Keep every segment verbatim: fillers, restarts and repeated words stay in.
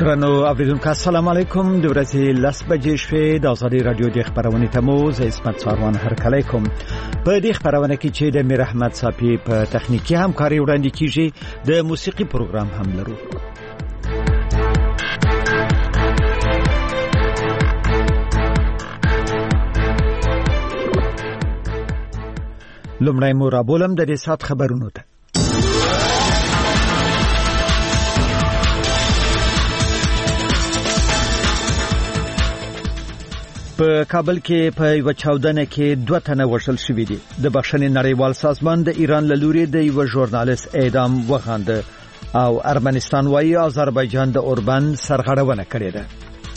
درنو اوریدونکو السلام علیکم د ورځې لس بجې شوې د ازادي رادیو د خبرونې تمو زه اسمت ساروان هرکلی کوم. په دې خبرونه کې چې د میر احمد صافي په تخنیکی همکاري وړاندې کیږي د موسیقي پروګرام هم لرو. لومړی مو رابولم د دې سات خبرونو ته. په کابل کې په یو چاودنه کې دوه تنه وژل شوي دي. د بخښنې نړیوال سازمان د ایران له لوري د یو ژورنالیست اعدام وغانده او ارمنستان وايي آذربایجان د اوربان سرغړونه کړې ده.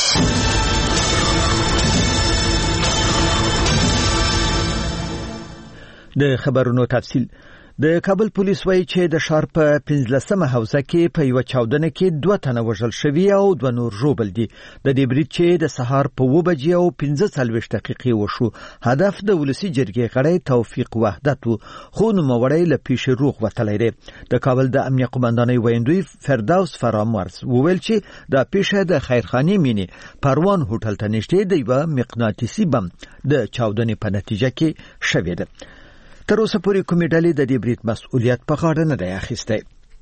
د خبرونو تفصیل. د کابل پولیس وایي چې د ښار په پنځلسمه حوزه کې په یو چاودنه کې دوه تنه وژل شوي او دوه نور ژوبل دي. د دې برید چې د سهار په اوه بجې او پنځه څلوېښت دقیقې وشو، هدف د ولسي جرګې غړی توفیق وحدت و، خو نوموړی له پیښې روغ وتلی دی. د کابل د امنیه قومندانۍ ویندوی فردوس فرامرز وویل چې دا پیښه د خیرخانې مینې پروان هوټل ته نږدې د یوه مقناطیسي بم د چاودنې په نتیجه کې شوې ده. تر اوسه پورې کومې ډلې د دې برید مسؤلیت په غاړه نه دی اخیستی.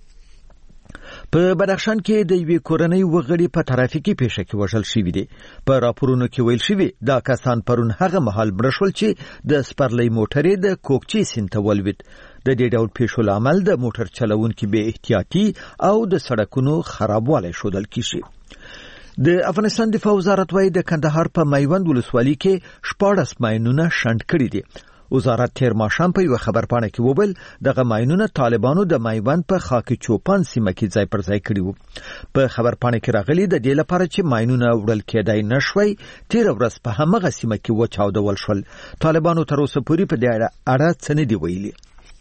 په بدخشان کې د یوې کورنۍ وګړي په ترافیکي پیښه کې وژل شوي دي. په راپورونو کې ویل شوي دا کسان پرون هغه مهال مړه شول چې د سپرلۍ موټر د کوکچې سیند ته ولوېد. د دې ډول پیښو لامل د موټر چلوونکي بې احتیاطي او د سړکونو خرابوالی ښودل کیږي. د افغانستان دفاع وزارت وايي د کندهار په میوند ولسوالۍ کې شپاړس ماینونه شنډ کړي دي. وزارت تیر ماښام په یو خبرپاڼه کې وویل دغه ماینونه طالبانو د میوند په خاکی چوپان سیمه کې ځای پر ځای کړي وو. په خبرپاڼه کې راغلي د دې لپاره چې ماینونه وړل کېدای نشوي تیر ورځ په همغه سیمه کې وچاودول شول. طالبانو تر اوسه پورې په دې اړه څه نه دی ویلي.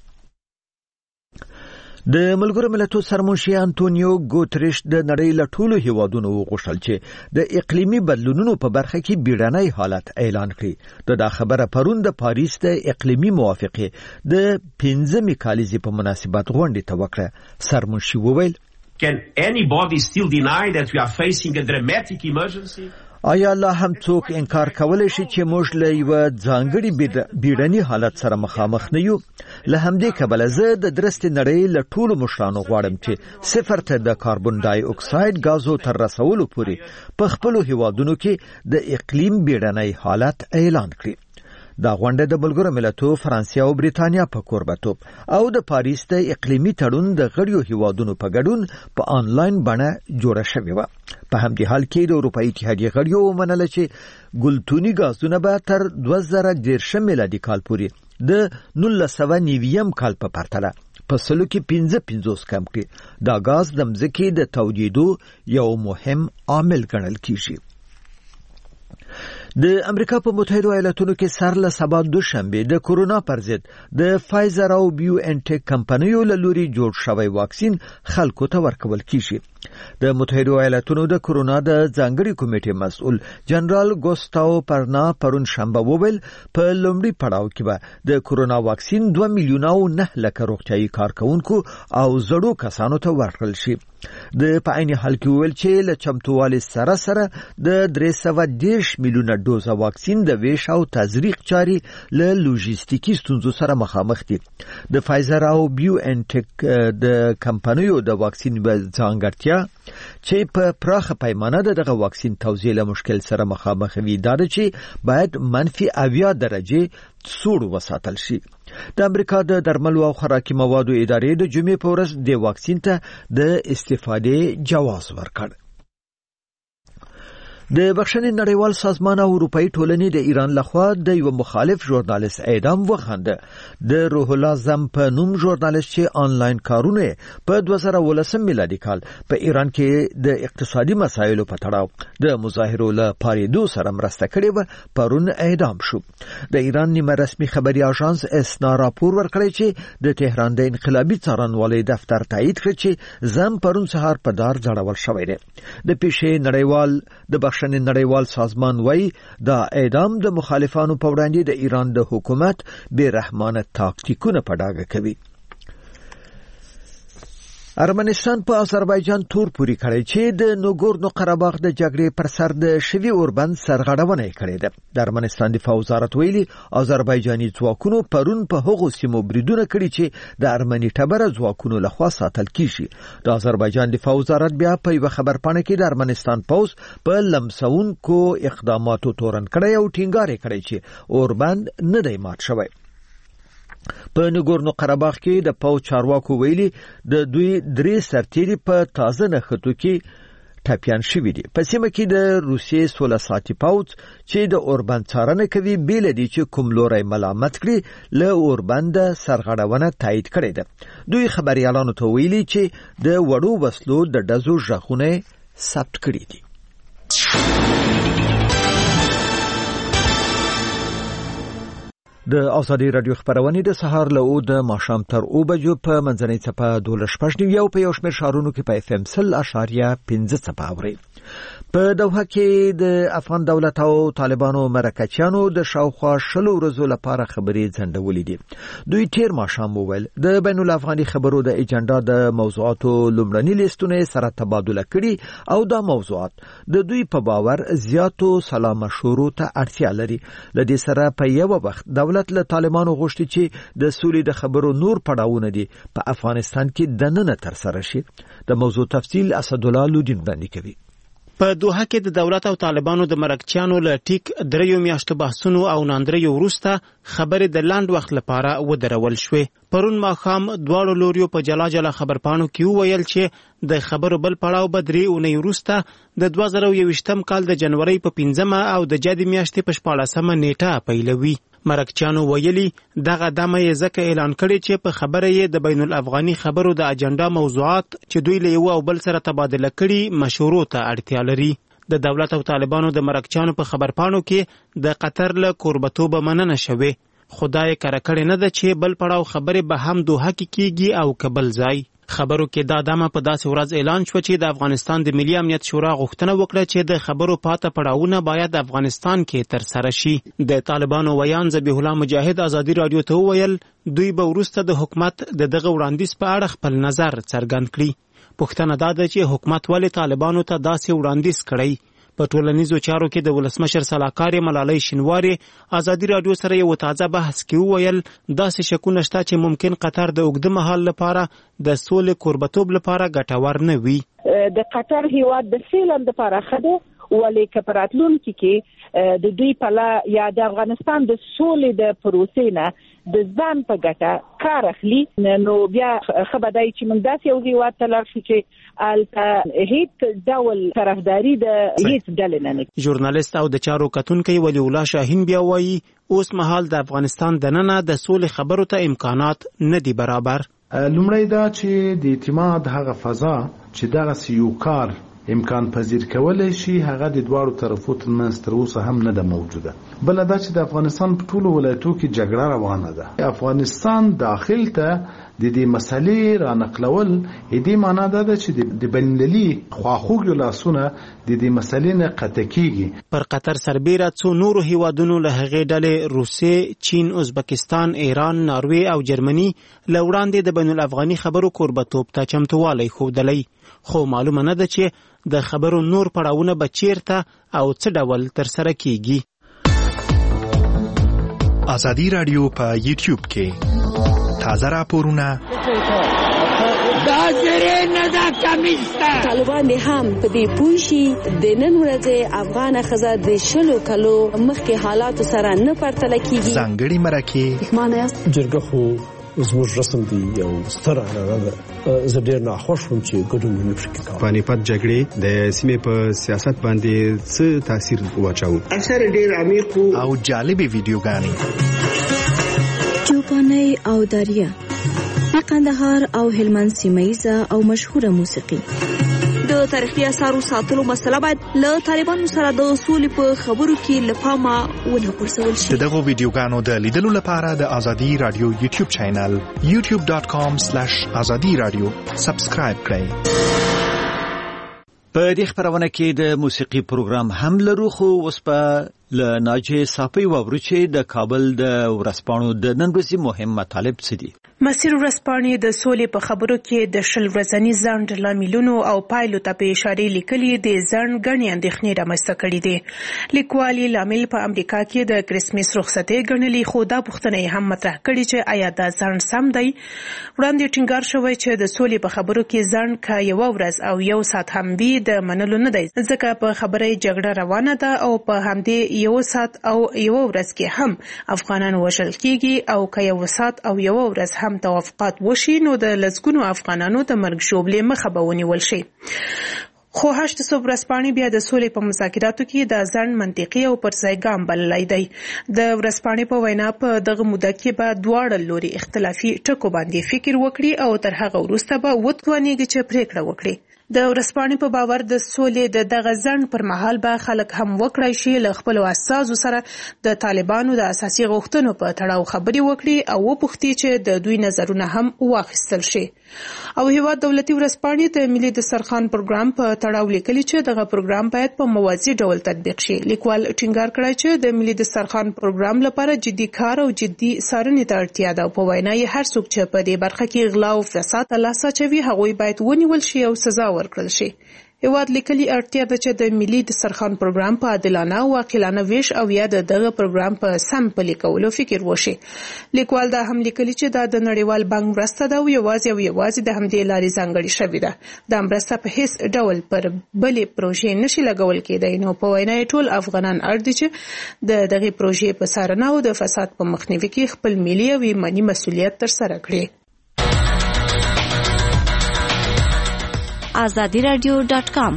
د ملګرو ملتونو سرمنشي انټونیو ګوتریش د نړۍ له ټولو هیوادونو وغوښتل چې د اقلیمي بدلونونو په برخه کې بیړنی حالت اعلان کړي. دا خبره پرون د پاریس د اقلیمي موافقې د پنځمې کالیزې په مناسبت غونډې ته وکړه. سرمنشي وویل Can anybody still deny that we are facing a dramatic emergency? آیا لا هم څوک انکار کولی شي چې موږ له یوه ځانګړي بیړني حالت سره مخامخ نه یو؟ له همدې کبله زه د درستې نړۍ له ټولو مشرانو غواړم چې صفر ته د کاربن ډای اکساید غازو تر رسولو پورې په خپلو هیوادونو کې د اقلیم بیړنی حالت اعلان کړي. دا غونډه د ملګرو ملتونو فرانسې او بریتانیا په کوربتوب او د پاریس د اقلیمي تړون د غړیو هیوادونو په ګډون په آنلاین بڼه جوړه شوې وه. په همدې حال کې د اروپایي اتحادیې غړیو ومنله چې ګلتوني غازونه به تر دوه زره دېرشم میلادي کال پورې د نولس سوه نویم کال په پرتله په سلو کې پنځه پنځوس کم کړي. دا غاز د مځکې د تودېدو یو مهم عامل ګڼل کیږي. د امریکا په متحده ایالاتونو کې سر له سبا دوشنبه د کورونا پر ضد د فایزر او بیو انټیک کمپنیو له لوري جوړ شوی واکسین خلکو ته ورکول کیږي. د متحده ایالاتونو د کورونا د ځانګړي کمیټې مسؤل جنرال ګوستاو پرنا پرون شنبه وویل په لومړي پړاو کې به د کورونا واکسین دوه میلیونه او نه لکه روغتیايي کارکونکو او زړو کسانو ته ورکړل شي. د په عین حال کې ویل چې له چمتووالي سره سره د درې سوه دېرش میلیونه ډوزه واکسین د ویش او تزریق چاري له لوجستیکي ستونزو سره مخامخ دي. د فایزر او بیو انټیک د کمپنیو د واکسین ځانګړتیا چې په پراخه پیمانه دغه واکسین توزیع له مشکل سره مخامخ وي دا چې باید منفي اویا درجه سوړ وساتل شي. د امریکا د درملو او خوراکي موادو ادارې د جمعې په ورځ د واکسین ته د استفادې جواز ورکړ. د بخښنې نړیوال سازمان او اروپایي ټولنې د ایران لخوا د یو مخالف ژورنالیست اعدام وغانده. د روح الله زم په نوم ژورنالیست چې آنلاین کارونه په دوه زره ولسم میلادي کال په ایران کې د اقتصادي مسایلو په تړاو د مظاهرو له پارېدو سره مرسته کړې وه پرون اعدام شو. د ایران نیمه رسمي خبري اژانس اسنا راپور ورکړی چې د تهران د انقلابي څارنوالۍ دفتر تایید کړ چې زم پرون سهار په دار ځړول شوی دی. د پیښې نړیوال د بخښنې نړیوال سازمان وایي دا اعدام د مخالفانو په وړاندې د ایران د حکومت بې رحمانه تاکتیکونه په ډاګه کوي. ارمنستان په آذربایجان تور پوری کړی چې د نوګورنو قرهباغ د جګړې پر سر د شوي اوربند سرغړونه کړې ده. د ارمنستان دفاع وزارت ویلي آذربایجاني ځواکونو پرون په هغو سیمو بریدونه کړي چې د ارمني ټبره ځواکونو لخوا ساتل کیږي. د آذربایجان دفاع وزارت بیا په یو خبرپاڼه کې د ارمنستان پوز په لمسونکو اقداماتو تورن کړی او ټینګار کړی چې اوربند نه دی مات شوی. په نګورنو قرهباغ کې د پاو چارواکو ویلي د دوی درې سرتیري په تازه نښتو کې ټاپیان شوي دي. په سیمه کې د روسیې سوله ساتي پوځ چې د اوربند څارنه کوي بیل دي چې کوم لوري ملامت کړي له اوربند سرغړونه تایید کړي ده. دوی خبريالانو ته ویلي چې د وړو وسلو د ډزو ژغونه ثبت کړي دي. د ازادي رادیو خبرونه د سهار له او د ماښام تر او بجو په منځنۍ څپه دوله شپږ نیو په یو شمېر ښارونو کې په اف ام سل اشاریه پنځه څپه اوري. په دوحه کې د افغان دولت او طالبانو مرکچیانو د شاوخوا شلو ورځو لپاره خبرې ځنډولې دي. دوی تیر ماښام وویل د بین الافغاني خبرو د ایجنډا د موضوعاتو لومړني لیستونه سره تبادله کړي او دا موضوعات د دوی په باور زیاتو سلا مشورو ته اړتیا لري. لدې سره په یو وخت دولت له طالبانو غوښتي چې د سولې د خبرو نور پړاوونه دي په افغانستان کې دننه تر سره شي. د موضوع تفصیل اسدالله لودین وړاندې کوي. په دوحه کې د دولت او طالبانو د مرکچیانو له ټیک دریو میاشتو بحثونو او ناندریو وروسته خبرې د لاند وخت لپاره ودرول شوې. پرون ماښام دواړو لوریو په جلا جلا خبرپاڼو کې وویل چې د خبرو بل پړاو به درې اونۍ وروسته د دوه زره یوویشتم کال د جنورۍ په پنځمه او د جدي میاشتې په شپاړسمه نیټه پیلوي. مرکچیانو ویلي دغه دمه یې ځکه اعلان کړی چې په خبره یې د بین الافغاني خبرو د اجنډا موضوعات چې دوی له یو او بل سره تبادله کړي مشورو ته اړتیا لري. د دولت او طالبانو د مرکچیانو په خبرپاڼو کې د قطر له کوربتوبه مننه شوې. خدای کړه کړې نه ده چې بل پړاو خبرې به هم دوحه کې کیږي او کبل ځای. خبرو کې دا دمه په داسې ورځ اعلان شو چې د افغانستان د ملي امنیت شورا غوښتنه وکړه چې د خبرو پاته پړاوونه باید افغانستان کې تر سره شي. د طالبانو ویان ذبیح الله مجاهد ازادي رادیو ته وویل دوی به وروسته د حکومت د دغه وړاندیز په اړه خپل نظر څرګند کړي. پوښتنه دا ده چې حکومت ولې طالبانو ته داسې وړاندیز کړی. په ټولنیزو چارو کې د ولسمشر سلاکار ملالۍ شینواري ازادي رادیو سره یو تازه بحث کې وویل داسې شکونه شته چې ممکن قطر د اوږده مهال لپاره د سولې کوربتوب لپاره ګټور نه وي. د قطر هیواد د فعلاً لپاره خده ولې کپراتلون کې د دوی په لا یا د افغانستان د سولې د پروسې نه د ځان په ګټه کار اخلي. نو بیا خبردای چې موږ داسې یو هیواد ته لاړ شو چې الته هیڅ ډول طرفداري د هیڅ ډلې نه نه. ژورنالیست او د چارو کتونکي ولی الله شاهین بیا وایي اوس مهال د افغانستان دننه د سولې خبرو ته امکانات نه دي برابر. لومړی دا چې د اعتماد هغه فضا چې دغه سیو کار امکان پذیر کولای شي هغه د دواړو طرفو ترمنځ تر اوسه هم نه ده موجوده. بل دا چې د افغانستان په ټولو ولایتو کې جګړه روانه ده. افغانستان داخل ته د دې مسلې را نقلول دې معنا ده چې د بین‌المللي خواخوږو لاسونه د دې مسلې نه قطع کیږي. پر قطر سربیره څو نورو هیوادونو له هغې ډلې روسیې، چین، ازبکستان، ایران، ناروې او جرمني له وړاندې د بین الافغاني خبرو کوربتوب ته چمتووالی ښودلی. خو معلومه نه ده چې د خبرو نور پړاوونه به چیرته او څه ډول تر سره کیږي. ازادي رادیو په یوټیوب کې تازه راپورونه دا زری نه دا کمیسته طالبان هم په دې پوه شي د نن ورځې افغان ښځه د شلو کلو مخکې حالاتو سره نه پرتله کیږي. ځانګړي مرکې معنی جرګه خو زموږ رسم دی یو ستر عنعنه ده. زه ډېر ناخوښ وم چې ګډون ونه شي کوم. پانیپت جګړې د سیمې په سیاست باندې څه تاثیر واچاوه؟ اثر ډېر عمیق او جالبې ویډیوګانې چوپانۍ او دریا د قندهار او هلمند سیمه‌یزه او مشهوره موسیقي. د تاریخي اثارو ساتلو مسله باید له طالبانو سره د سولې په خبرو کې له پامه ونه غورځول شي. د دغو ویډیوګانو د لیدلو لپاره د ازادي رادیو یوټیوب چینل یوټیوب ډاټ کام سلیش ازادي رادیو سبسکرایب کړئ. په دې خبرونه کې د موسیقي پروګرام هم لرو خو اوس په له ناجي صافي وورو چې د کابل د ورسپانو د نن ورځې مهم مطالب څه دي. مسیر ورسپانې د سولې په خبرو کې د شل ورځني ځنډ لاملونو او پایلو ته په اشاره لیکلي د ځنډ غني اندېښنې رامنځته کړې دي. لیکوال لامل په امریکا کې د کرسمس رخصتۍ ګڼلې، خو دا پوښتنه هم مطرح کړې چې آیا دا ځنډ سم دی. وړاندې ټینګار شوی چې د سولې په خبرو کې ځنډ کا یو ورځ او یو ساعت هم وي د منلو نه دی، ځکه په خبره جګړه روانه ده او په همدې یو ساعت او یو ورځ کې هم افغانان وژل کیږي او که یو ساعت او یو ورځ هم توافقات وشي نو د لسګونو افغانانو د مرګ ژوبلې مخه به ونیول شي. خو هشت صبح ورځپاڼې بیا د سولې په مذاکراتو کې د ځنډ منطقي او پر ځای ګام بللی دی. د ورځپاڼې په وینا په دغه موده کې به دواړه لوري اختلافي ټکو باندې فکر وکړي او تر هغه وروسته به وتوانیږي چې پریکړه وکړي. د ورځپاڼې په باور د سولې د دغه ځنډ پر مهال به خلک هم وکړای شي له خپلو اساسو سره د طالبانو د اساسي غوښتنو په تړاو خبرې وکړي او وپوښتي چې د دوی نظرونه هم واخیستل شي. او هیواد دولتي ورځپاڼې د ملي دسترخوان پروګرام په تړاو لیکلي چې دغه پروګرام باید په موازي ډول تطبیق شي. لیکوال ټینګار کړی چې د ملي دسترخوان پروګرام لپاره جدي کار او جدي څارنې ته اړتیا ده. په وینا یې هر څوک چې په دې برخه کې غلا او فساد ته لاس اچوي هغوی باید ونیول شي او سزا ورکړل شي. هیواد لیکلي اړتیا ده چې د ملي دسترخوان پروګرام په عادلانه او عاقلانه ویش او یا د دغه پروګرام په سم پلي کولو فکر وشي. لیکوال دا هم لیکلي چې دا د نړیوال بانک مرسته ده او یوازې او یوازې د همدې لارې ځانګړې شوې ده. دا مرسته په هیڅ ډول پر بلې پروژې نشي لګول کېدای. نو په وینا یې ټول افغانان اړ دي چې د دغه پروژې په څارنه او د فساد په مخنیوي کې خپل ملي او ایماني مسؤلیت ترسره کړي. آزادی رادیو ډاټ کام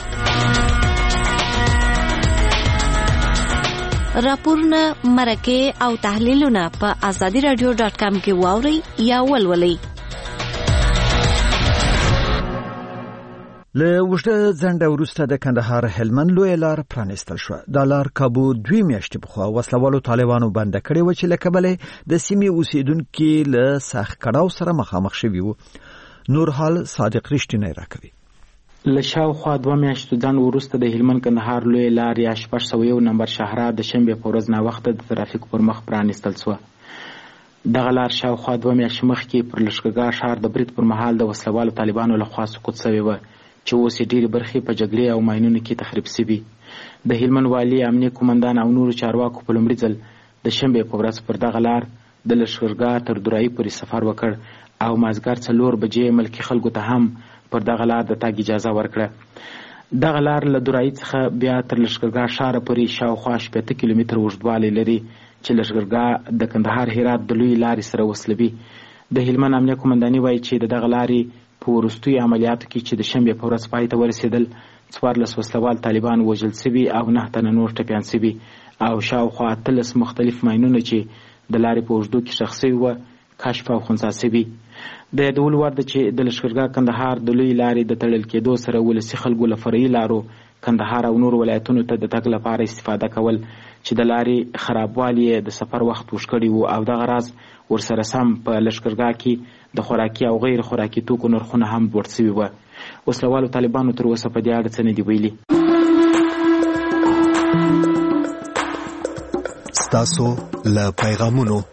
راپورونه، مرکې او تحلیلونه په آزادی رادیو ډاټ کام کې واورئ یا ولولئ. له اوږده ځنډه وروسته د کندهار هلمند لویه لار پرانیستل شوه. دا لار کابو دوی میاشتې پخوا وسلوالو طالبانو بنده کړې وه چې له کبله د سیمې اوسیدونکي له سخت کړاو سره مخامخ شوي وو. نورحال صادق رښتینی راکوي. له شاوخوا دوه میاشتو ځنډ وروسته د هلمند کندهار لویه لار یا شپږ سوه یو نمبر شاهراه د شنبې په ورځ ناوخته د ترافیک پر مخ پرانیستل شوه. دغه لار شاوخوا دوه میاشتې مخکې پر لښکرګاه ښار د برید پر مهال د وسلوالو طالبانو لخوا سقوط شوې وه چې اوس یې ډېرې برخې په جګړې او ماینونو کې تخریب شوي. د هلمند والي، امنیه قومندان او نورو چارواکو په لومړي ځل د شنبې په ورځ پر دغه لار د لښکرګاه تر درایي پورې سفر وکړ او مازدیګر څلور بجې ملکي خلکو ته هم پر دغه لار د تګ اجازه ورکړه. دغه لار له درایي څخه بیا تر لښکرګاه ښاره پورې شاوخوا شپېته کیلومتره اوږدوالی لري چې لښکرګاه د کندهار هرات د لویې لارې سره وصلوي. د هلمند امنیه قومنداني وایي چې د دغه لارې په وروستیو عملیاتو کې چې د شنبې په ورځ پای ته ورسېدل څوارلس وسلوال طالبان وژل سوي او نه تنه نور ټپیان سوي او شاوخوا اتلس مختلف ماینونه چې د لارې په اوږدو کې ښخ سوي وه کشف او خنثی سوي. د یادولو وړ ده چې د لښکرګاه کندهار د لویې لارې د تړل کېدو سره ولسي خلکو له فرعي لارو کندهار او نورو ولایتونو ته د تګ لپاره استفاده کول چې د لارې خرابوالی یې د سفر وخت اوږد کړی و او دغه راز ورسره سم په لښکرګاه کې د خوراکي او غیر خوراکي توکو نرخونه هم لوړ سوي وه. وسلوالو طالبانو تر اوسه په دې اړه څه نه دي ویلي. ستاسو له پیغامونو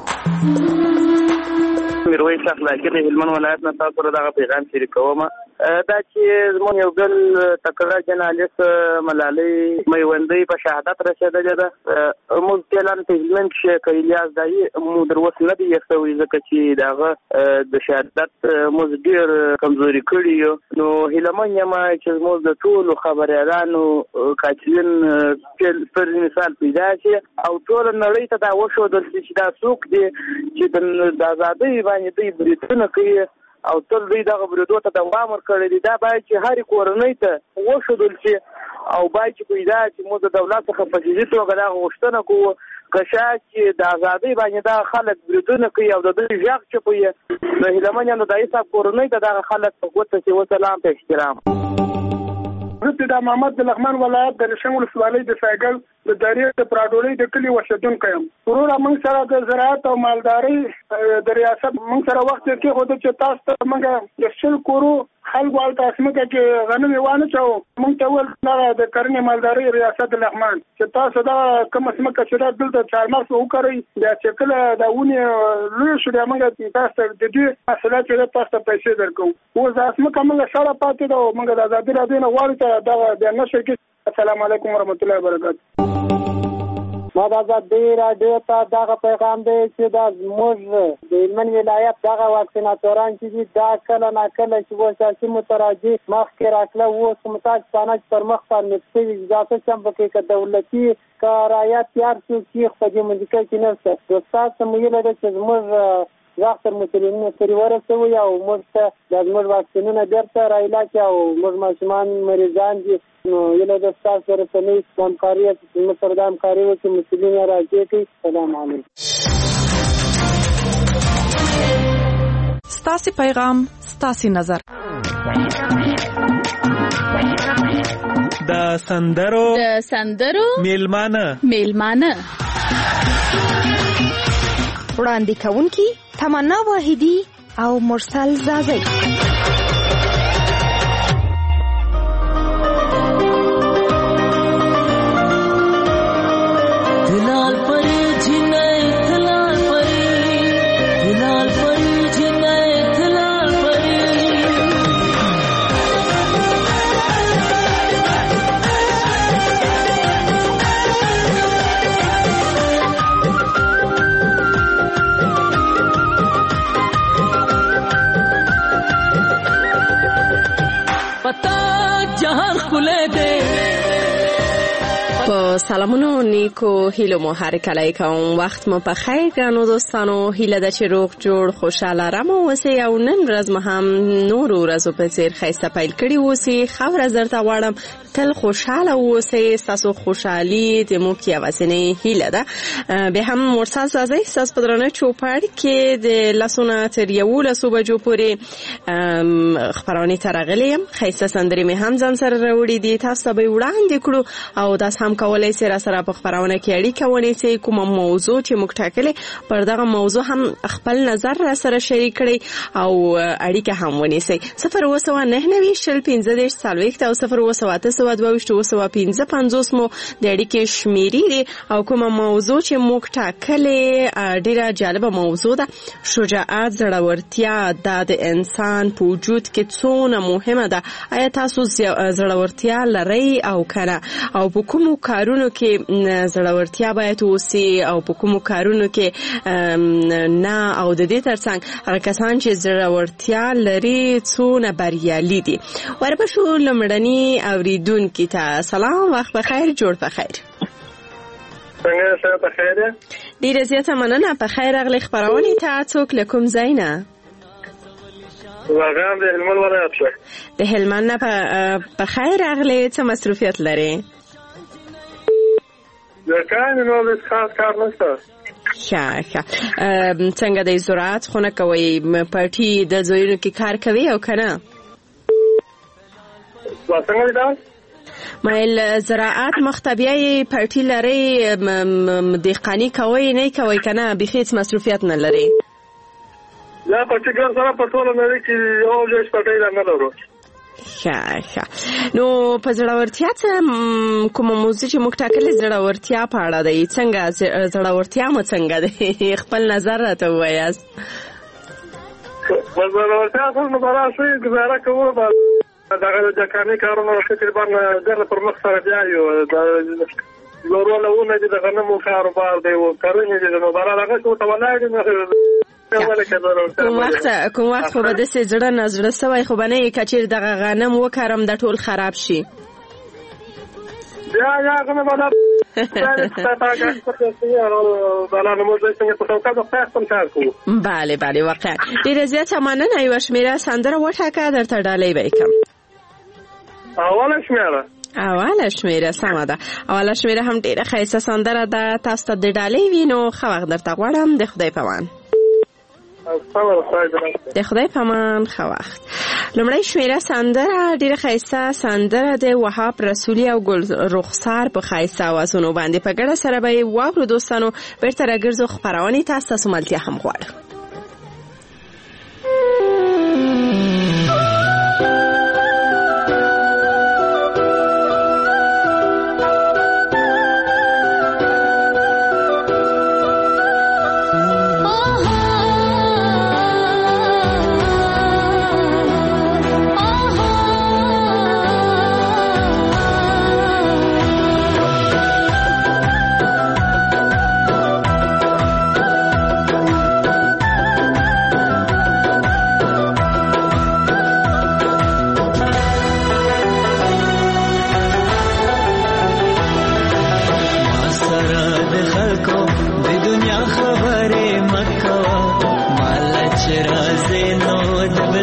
میرویس اخلاقي د هلمند ولایت نه تاسو سره دغه پیغام شریکوم. دا چې زموږ یو بل تکړه جرنالست ملالۍ میوندۍ په شهادت رسېدلې ده. موږ فعلا په هلمند کې که الیاس دایي مو در اوسه نه دی یې شوی ځکه چې د هغه د شهادت موږ ډېر کمزوري کړي یو. نو هیلهمن یم چې زموږ د ټولو خبریالانو قاتلین پر مثال پیدا شي او ټوله نړۍ ته دا وښودل شي چې دا څوک دی چې د ازادۍ باندې دوی بریدونه کوي او تل دوی دغه بریدو ته دوام ورکړی دی. دا باید چې هرې کورنۍ ته وښودل شي او باید چې پیدا چې موږ د دولت څخه په جدي توګه دغه غوښتنه کوو که شاید چې د ازادۍ باندې دغه خلک بریدونه کوي او د دوی غږ چپوي. نو هیلهمن یم د دایي صاحب کورنۍ ته دغه خلک په ګوته چې وسلام په احترام. زه د محمد د لغمان ولایت د رشنګ ولسوالۍ د سایګل د دریې د پراډولۍ د کلي اوسېدونکی یم. وروره موږ سره د زراعت او مالدارۍ د ریاست موږ سره وخت کې خو د چې تاسو ته موږ د شل کورو خلکو هلته اسمکه کې غنم یې وانه چاو موږ ته وویل دغه د کرنې مالدارۍ ریاست لغمان چې تاسو دا کومه اسمکه چې دا دلته چهارمغز وکړئ بیا چې کله دا ونې لوی شو بیا موږ تاسو ته د دې محصولات چې تاسو ته پیسې درکوو اوس دا اسمکه موږ سره پاتې ده موږ د ازادي راډیو نه غواړو چې دا بیا نشي کې السلام علیکم ورحمۃ اللہ وبرکاتہ. ما د ازادي راډیو ته دغه پیغام دی چې دا زموږ د هلمند ولایت دغه واکسیناتوران چې دي دا کله نا کله چې وساسي متراجع مخکې راکړه اوس متاسفانه پر مخ باندې شوي اجازه هم پکې که دولتي که رعایت تیار شي چې په دې منځکه کې نشته نو ستاسو ویله ده چې زموږ وخت تر مسلمانانو پورې ورسوي او موږ ته د زموږ واکسینونه بیرته راعلاج او موږ ماشومان مریضان دي نو یله د ستاسو رسنۍ همکاري چې موږ سره د همکاري وکړو مسلمانان راځي کوي. سلام علیکم. ستاسو پیغام ستاسو نظر د سندرو د سندرو میلمانه میلمانه وړاندې کوونکی تمنا واحدی او مرسل زازی. دلال پری جنای دلال پری دلال پری جنای دلال پری पता जहां खुले दे په سلامونو نیکو هیلو مو هر کله کوم وخت مو په خیر ګرانو دوستانو هیله ده چې روغ جوړ خوشاله رم اوسئ او نن ورځ مو هم نور ورځو په څیر ښایسته پیل کړي اوسئ ښه ورځ درته غواړم تل خوشاله اوسئ ستاسو خوشحالي زموږ یوازینۍ هیله ده. بیا هم مرسل زازی ستاسو په درانه چوپړ کې د لسونه تر یولسو بجو پورې خپرونې ته راغلې یم. ښایسته سندرې مې هم ځان سره راوړي دي تاسو ته به یې وړاندې کړو او داس هم کولای سي را سره په خبرونه کې اړیکه ونیسي کومه موضوع چې موږ ټاکلې پر دغه موضوع هم خپل نظر را سره شریک کړي او اړیکه هم ونیسي. صفر اووه سوه نهه نوي شل پنځه دېرش څلوېښت او صفر اووه سوه اته سوه دوه ویشت اووه سوه پنځه پنځوس مو د اړیکې شمیرې دي او کومه موضوع چې موږ ټاکلې ډېره جالبه موضوع ده. شجاعت زړورتیا دا د انسان په وجود کې څونه مهمه ده. آیا تاسو زړورتیا لرئ او کنه او په کومو کارونو کې زړورتیا باید وسی او په کومو کارونو کې نه او د دې ترڅنګ هغه کسان چې زړورتیا لري څونه بریالي دي. ورپسې لمړني اوریدونکو ته سلام وخت بخیر جوړ بخیر. څنګه څه په خیر ده؟ ډیره زیاته مننه په خیر اغلی خبرونه ته څوک لکم زینا واغام د هلمند ولایت څخه د هلمند نه په خیر اغلی څه مصروفیت لري؟ د کار نو د خاص کار نشته. ښه ښه څنګه د زراعت خونه کوي پارټي د زویونو کې کار کوي او کنه؟ څنګه دا مایل زراعت مختبیه پارټي لري دهقانی کوي نه کوي کنه بخیت مصروفیت نه لري؟ یا پارټي ګر سره په ټول نه کې یو ځای پټای نه لرو. ښه ښه نو په زړورتیا څه کومه موضوع چې موږ ټاکلې زړورتیا په اړه دی څنګه زړورتیا مو څنګه دی خپل نظر راته ووایاست. په زړورتیا خو نو براسي گزاره کوو دغه د کاري کارونو تقریبا در پر مخ سره دیایو د لورولونه د غنمو کاروبار دی او کارونه دي نو برابر هغه څه ولای نه کوم وخت کوم وخت خو به د سې زړه نظر سوی خو باندې کچیر دغه غنم وکړم د ټول خراب شي. یا یا غنم باندې بله بله واقعا ډیره زیاته مننه. یوه شمیره سندره وټاکه درته ډالۍ به یې کړم. اوله شمیره اوله شمیره سمه ده. اوله شمیره هم ډیره ښایسته سندره ده تاسو ته د ډالۍ وي نو ښه وخت درته غواړم. د خدای په امان. د خدای په امان ښه وخت. لومړی شمیره سندره ډیره ښایسته سندره د وهاب رسولي او ګل رخسار په ښایسته اوازونو باندې په ګډه سره به یې واورو دوستانو. بیرته راګرځو خپرونې ته ستاسو ملتیا هم غواړو.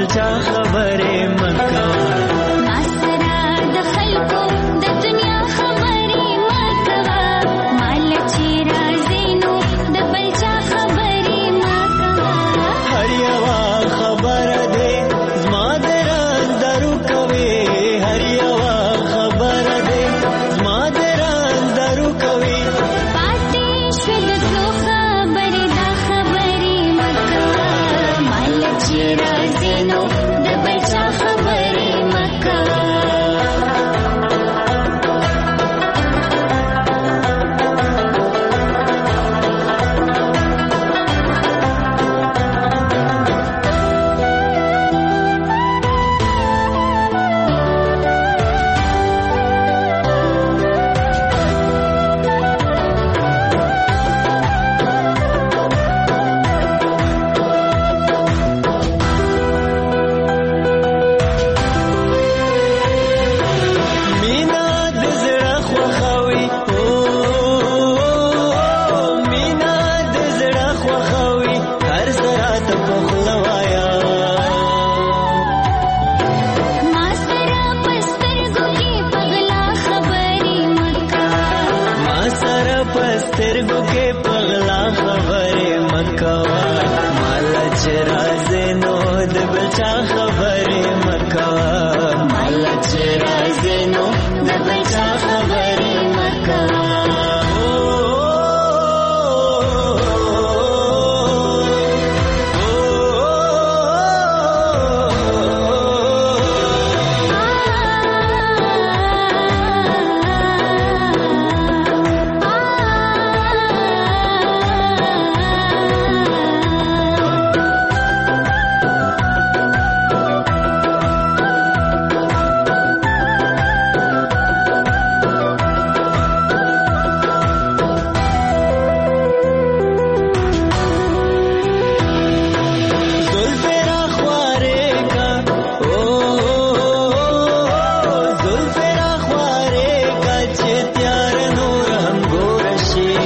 بل چا خبرې مکه ما سره د خلکو د دنیا خبرې مکه مال چې راځي نو د بل چا خبرې مکه هر یوه خبره دې زما د راز درو کوي هر یوه خبره دې زما د راز درو کوي پاتې شوې د تلو خبرې دا خبرې مکه مال چې راځي نو د بل چا خبرې مکه مینا د زړه خوښوي او مینا د زړه خوښوي هر سره ته په خوله وایه ما سره په سترګو کې پغلا خبرې مکه ما سره په سترګو کې پغلا خبرې مه کوه ماله چې راځې نو د بل چا خبرې مه کوه ماله چې راځې نو د بل چا خبرې مه کوه زلفې راخوارې کا او زلفې راخوارې کا چې تیار نور هم ګوره شي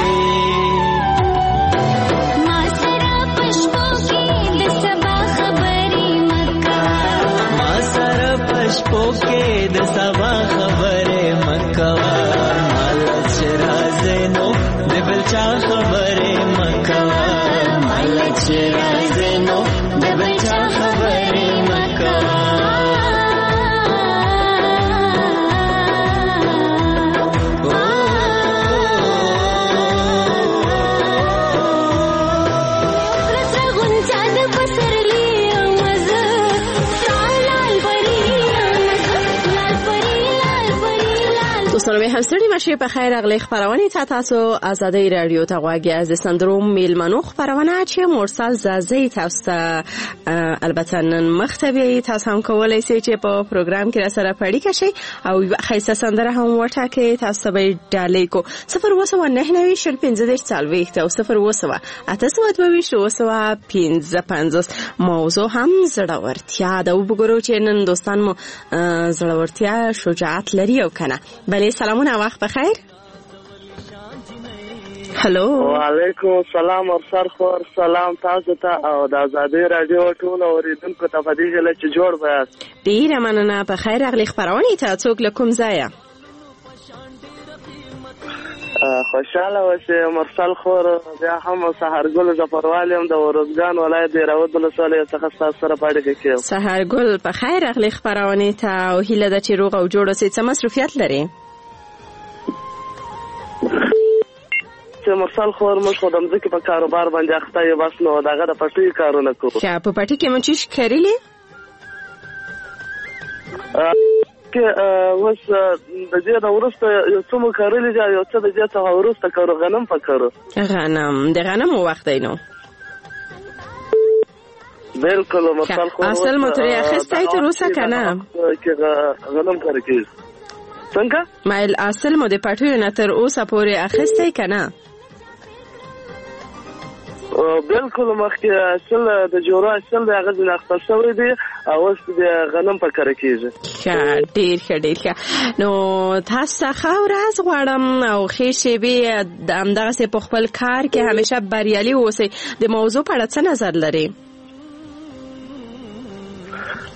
ما سره په شپو کې د سبا خبرې مکه ما سره په شپو کې د سبا خبرې مه کوه ماله چې راځې نو د بل چا خبرې مه کوه ماله چې راځې نو د بل چا خبرې مه کوه سره غونچه د پسرلي مزه ستا لال پري مزه لال پري لال پري لال دوستانو به همسړي مشه په خیر اغلی خبرونه تا تاسو آزادۍ رادیو ته غواګي از سندروم میلمنو خبرونه چې مرسل زازي تاسو ته البته نن مختبي تاسو هم کولای شئ چې په پروګرام کې را سره پړی کشي او خیسه سندره هم ورته کې تاسو به ډالې کو صفر وسو نه نوي شل پنځه د سالوي ته صفر وسو اتاسو دوی شو وسو پنځه پنځه موضوع هم زړورتیا دا وګورو چې نن دوستان مو زړورتیا شجاعت لري او کنه بله سلامونه وخت بخیر هلو وعلیکم السلام ورسر خور سلام تاسو ته او د آزادۍ رادیو ټول اوریدونکو ته په دې ځل چې جوړ بیاست ډیره مننه په خیر اغلی خبرونه ته څوک لکم ځای خوشاله اوسئ مرسل خور بیا هم سحرګل ظفروالي هم د ورزګان ولایت د راوت ولسوالۍ څخه تاسو سره پاتې کېږم سحرګل په خیر اغلی خبرونه ته او هیله ده چې روغ او جوړ اوسئ څه مصروفیت لري چې مرسل خور موږ خو د مځکې په کاروبار باندې اخته یو بس نو دغه د پټي کارونه کوو ښه په پټي کې مو څه کړلې کې اوس د دې د ورسته یو څه مو کارلې دا یو څه د دې څخه ورسته کارو غنم پکارو غنم د غنم وخت دی نو بالکل مرسل خور اصل مو ترې اخیستی تر اوسه کنه کې غنم کار کوي څنګه مایل اصل مو د پټیو نه تر اوسه پورې اخیستی کنه بالکل مخکې اصل د جوړو اصل د هغه ځای اخته شوی دی او اوس د غنم په کار کېږي ښه ډېر ښه ډېر ښه نو تاسو څخه ورځ غواړم او ښې شېبې د همدغسې په خپل کار کې همیشه بریالي اوسئ د موضوع په اړه څه نظر لرئ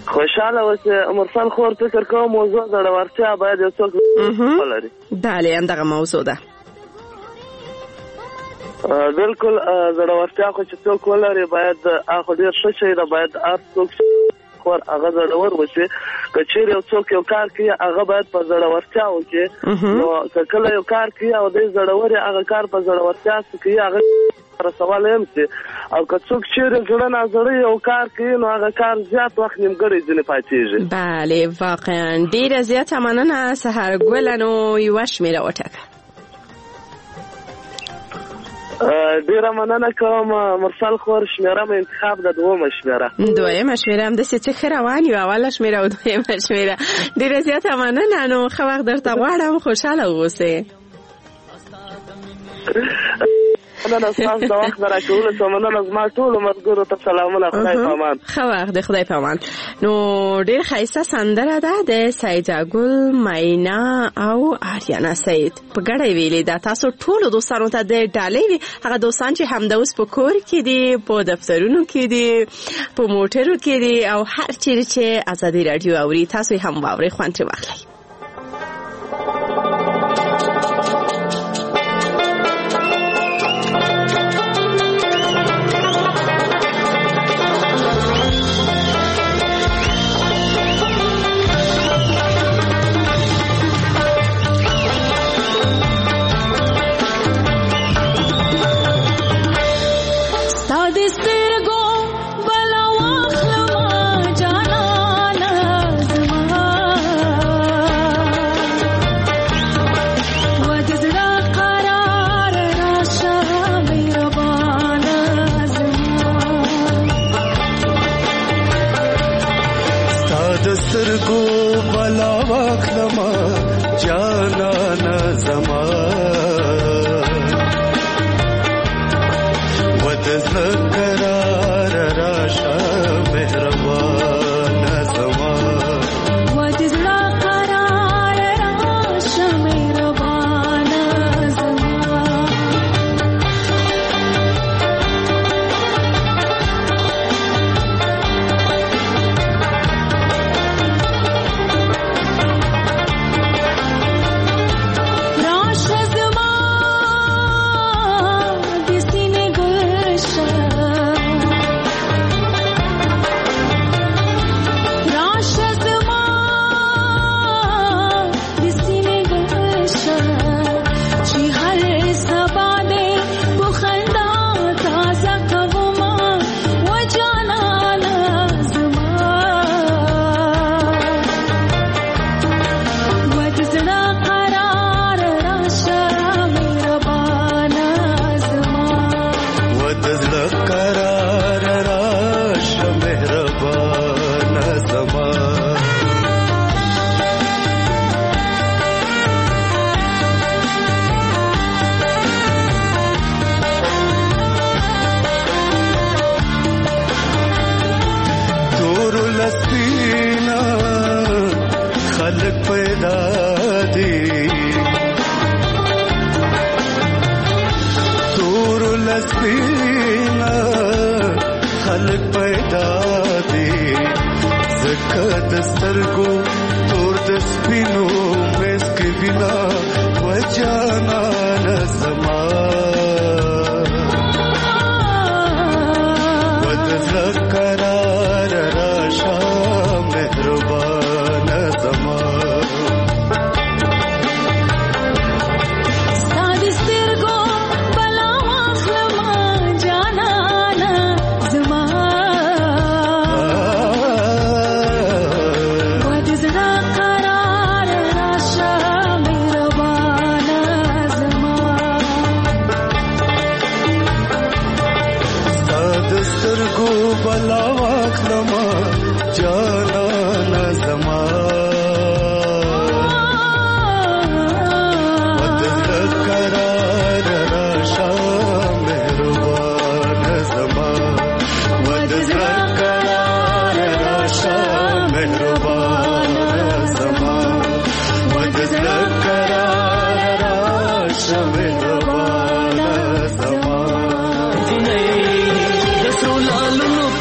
خوشاله اوسه مرسل خور فکر کوم موضوع زړورتیا باید یو څوک ولري. بله همدغه موضوع ده. بالکل زړورتیا خو چې څوک ولري باید هغه ډېر ښه شی ده، باید هر څوک خور هغه زړور وشي. که چیرې یو څوک یو کار کوي هغه باید په زړورتیا وکړي. نو که کله یو کار کوي او دی زړور هغه کار په زړورتیا کوي هغه رسول هم سي. او که څوک چیرې زړه نازړه یو کار کوي نو هغه کار زیات وخت نیمګړی ځینې پاتېږي. بله واقعا ډېره زیاته مننه سحرګله. نو یوه شمېره وټاکه. ډیره مننه کوم مرسل خور. شمېره مې انتخاب ده دویمه شمېره. دویمه شمېره همداسې چې ښه روان یو، اوله شمېره او دویمه شمېره. ډیره زیاته مننه. نو ښه وخت درته غواړم، خوشحاله اوسئ. مننه ستاسو د وخت راکولو ته مننه. زما ټولو ملګرو ته سلامونه. خدای په امان. ښه وخت د خدای په امان. نو ډېر ښایسته سندره ده د سیداګل، مینا او آریانا سید په ګډه ویلې ده. تاسو ټولو دوستانو ته د ډالۍ وي، هغه دوستان چې همدا اوس په کور کې دي، په دفترونو کې دي، په موټرو کې دي او هر چیرې چې ازادي راډیو اوري، تاسو یې هم واورئ، خوند ترې واخلئ.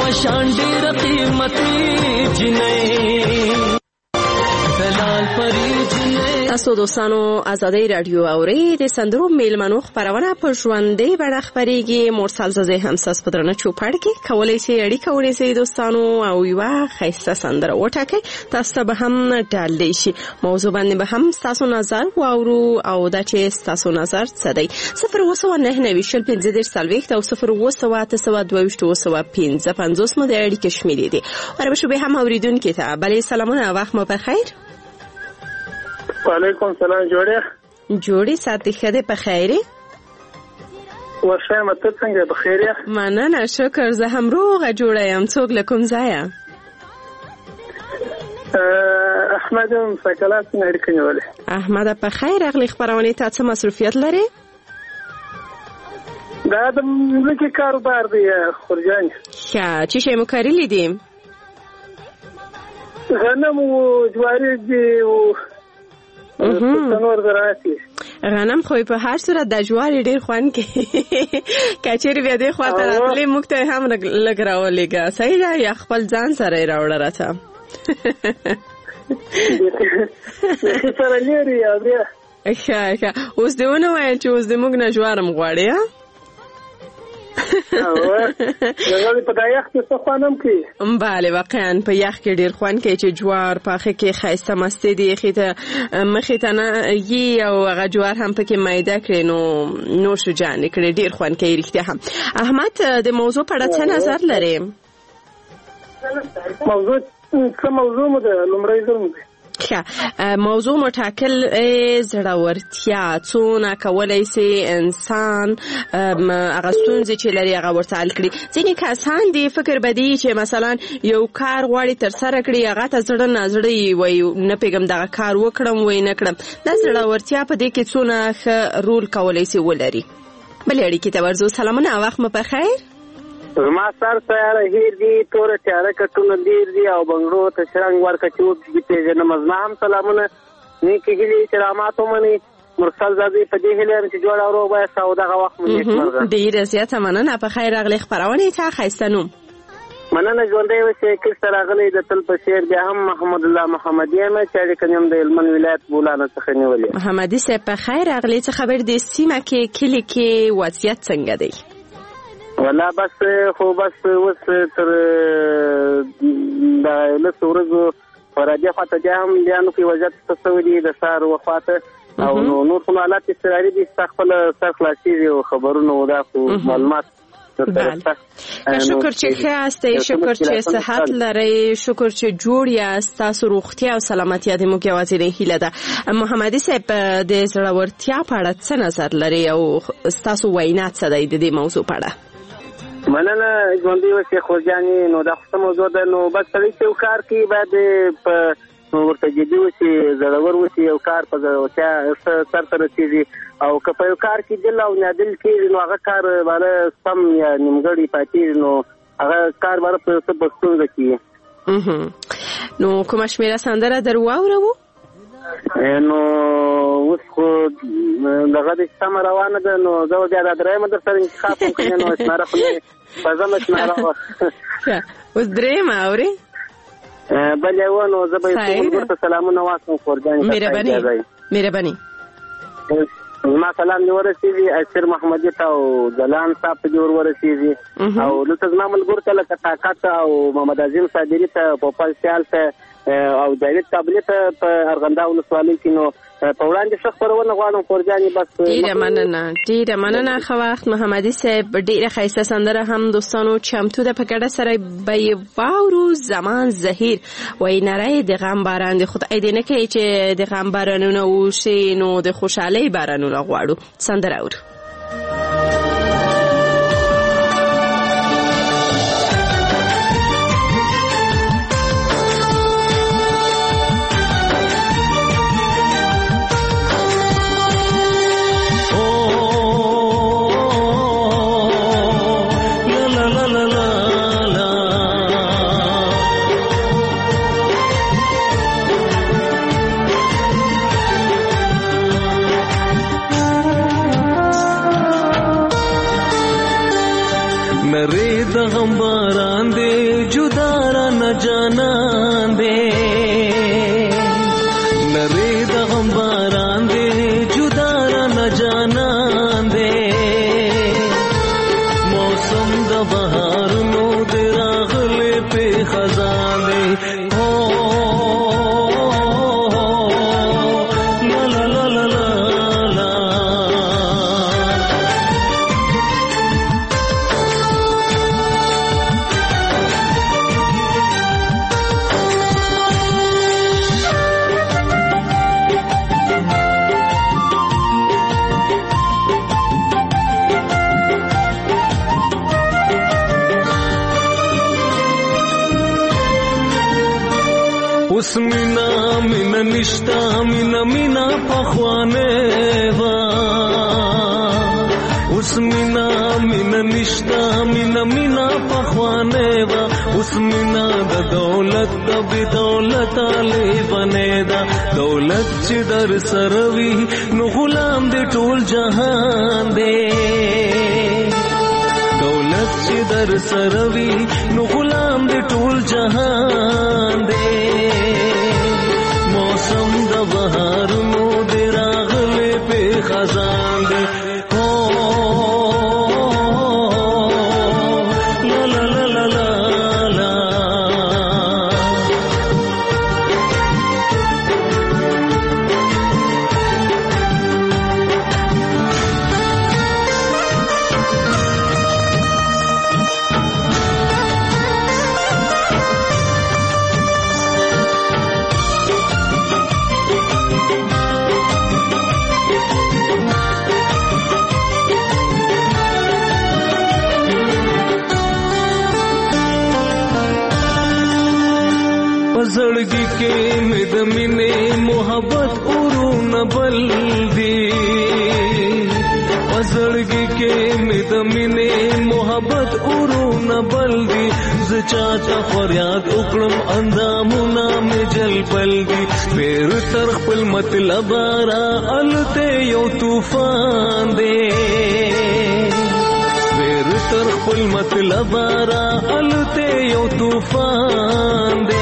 شان ډېر قیمتي جنې دلال پری جنې. تاسو دوستانو ازادي رادیو اوري د سندرو میلمنو خبرونه په ژوندۍ بڼه خبريږي. مرسل زازه هم ساس پدرنه چوپړ کې کولای شي اړیکه ونیسي دوستانو او یو خیسته سندره وټاکي. تاسو به هم ډالې شي موضوع باندې به هم تاسو نظر واورو او دا چې تاسو نظر څه دی. صفر وسو نه نه ویشل پنځه در سلويخت او صفر وسو اته سو دوه وشت وسو پنځه پنځوس مو د اړیکه شمیرې دي. ورته شو به هم اوریدونکو ته بلې سلامونه وخت مو په خیر. وعلیکم سلام جوړه جوړی ساتي خده په خیره ورشه مته څنګه په خیره مننه شکر زه هم روغه جوړه یم. څوک لکم ځایا احمد مسکلات نه ډکنیواله. احمد په خیر اغلی خبرونه ته څه مصروفیت لري؟ دا د ملکی کاروبار دی خورجان. ښه چې شی مو کړی دي؟ غنم او جواری دی او نور زراعتي غنم خو په هر صورت د جواری ډیر خوان کې کچېری بیا د خواته راتلې موږ ته هم لګراولېګا صحیح ده یا خپل ځان سره راوړل راته سره لري یا بیا ښه ښه اوس دیونه وای چې اوس د موږ نه جوارم غواړي ها او دا په دایخ څه خوانم کې bale واقعا په یخ کې ډیر خوان کې چې جوار پاخه کې خایسته مسته دی خېته مخې ته نه یي او هغه جوار هم پکې مایده کړي نو نو شو جان کړي ډیر خوان کې رښتیا هم. احمد د موضوع په اړه څه نظر لري؟ موضوع څه موضوع مو ده لمړی ځل مو ښه موضوع مټاکل زړورتیا څونه کولای شي انسان هغه ستونزې چې لري هغه ورته حل کړي. ځینې کسان دي فکر بدی چې مثلا یو کار غواړي تر سره کړي هغه ته زړه نه زړه وي نه پیغام دغه کار وکړم وای نه کړم. دا زړورتیا په دې کې څونه رول کولای شي ولري. بلې اړیکې ته ورځو. سلامونه وخت مو په خیر. ما سر سره هیر دی تور تیاره کټونه دیر دی او بنگړو ته شرنګ ورکه چې وږي پیژنم زما هم سلامونه نیکې هیلې کرامات ومني. مرسل زادي په دې هیله چې جوړ او روغ وایسته او دغه وخت مو نیک مرغه ډېره زیاته مننه. په خیر راغلی خپرونې ته ښایسته نوم مننه ژوندی اوسې کښته راغلی د تل په څېر بیا هم محمد الله محمدي یم چې اړیکه یم د هلمند ولایت بولانه څخه نیولې. محمدي صاحب په خیر راغلی. څه خبر دی سیمه کې کلي کې وضعیت څنګه دی؟ ولا بس خو بس اوس تر د لس ورځو فرادي خواته بیا هم بیا نو کې وضعیت څه دي د سهار وخواته او نور کوم حالات اضطراري دي خپل سر خلاصېږي او خبرونه دا خو معلومات شکر چې ښه یاستئ شکر چې صحت لرئ شکر چې جوړ یاست تاسو روغتیا او سلامتیا د موږ یوازینۍ هیله ده. محمدي صاحب د زړورتیا په اړه څه نظر لري او ستاسو وینا څه دی د دې موضوع په اړه؟ مننه ژوندی اوسې خورجانې. نو دا خو موضوع ده نو بس سړی چې یو کار کوي باید په ورته جدي اوسي زړور اوسي یو کار په زړورتیا سر ته رسېږي او که په یو کار کې دل او نادل کېږي نو هغه کار باندې سم یا نیمګړی پاتېږي نو هغه کار باندې په څه په ستونزه کېږي. نو کومه شمېره سندره در واورو؟ نو اوس خو دغه د سمه روانه ده نو زه بیا دا درېیمه در سره انتخاب کوم که نو اشناره خو مې په زمه اشناره وه اوس درېیمه اورې بل یې و نو زه به یې ورته سلامونه واستم خورجانې مهرباني مهرباني زما سلام دې ورسېږي اشر محمدي ته او ځلان صاحب ته دې ور ورسېږي او دلته زما ملګرو ته لکه طاقت او محمد عظیم صابري ته پوپل سیال ته او جاوید کابلي ته په ارغنده ولسوالۍ کې نو په وړاندې ښه خپرونه غواړم خورجانې بس ډېره مننه ډېره مننه ښه وخت. محمدي صاحب ډېره ښایسته سندره هم دوستانو چمتو ده په ګډه سره به یې واورو. زمان زهیر وایي نری د غم باران د خدای دې نه کوي چې د غم بارانونه وشي نو د خوشحالۍ بارانونه غواړو. سندره اورو. باران دے جدا را نہ جانان دے لرے دا غم باران دے جدا را نہ جانان دے موسم دا بہار نو دے راغلے پہ خزان دے اس مینا مینا نشتا مینا مینا پخوانے وا اس مینا مینا نشتا مینا مینا پخوانے وا اس مینا دا دولت دا بی دولت آلے بنے دا دولت چی در سروی نو غلام دے ٹول جہان دے دولت چی در سروی نو غلام دے ٹول جہان دے موسم دا بہار نو دے راغلے پہ خزان دے لا لا لا لا لا لا زړګي کې مې د مینې محبت اورونه بل دي زړګي کې مې د مینې محبت اورونه بل دي زه چاته فریاد وکړم اندامونه مې جل بل دي پیر تر خپل مطلب را الته یو طوفان دی پیر تر خپل مطلب را الته یو طوفان دی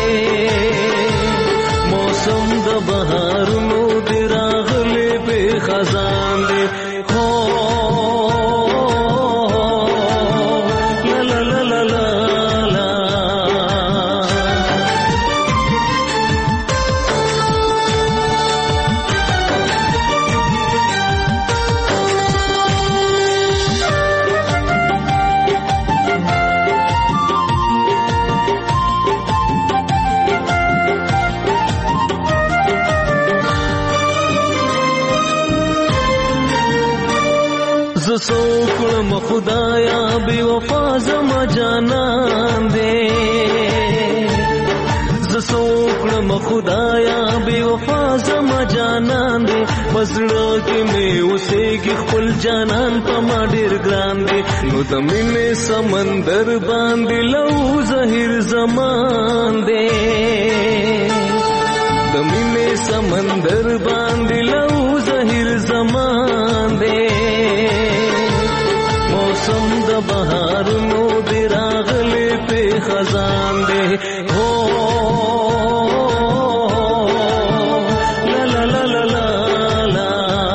موسم دا بہار نو دے راغلے پہ خزان دے لا لا لا لا لا لا سوکړم خدایا بے وفا زما جانان دے ز سوکړم خدایا بے وفا زما جانان دے پسړه کې مې اوسېږي خپل جانان په ما ډېر ګران دے نو د مینې سمندر باندې لو زهیر زمان دے د مینې سمندر باندې لو زهیر زمان دے موسم دا بہار نو دے راغلے پہ خزان دے ہو لا لا لا لا لا لا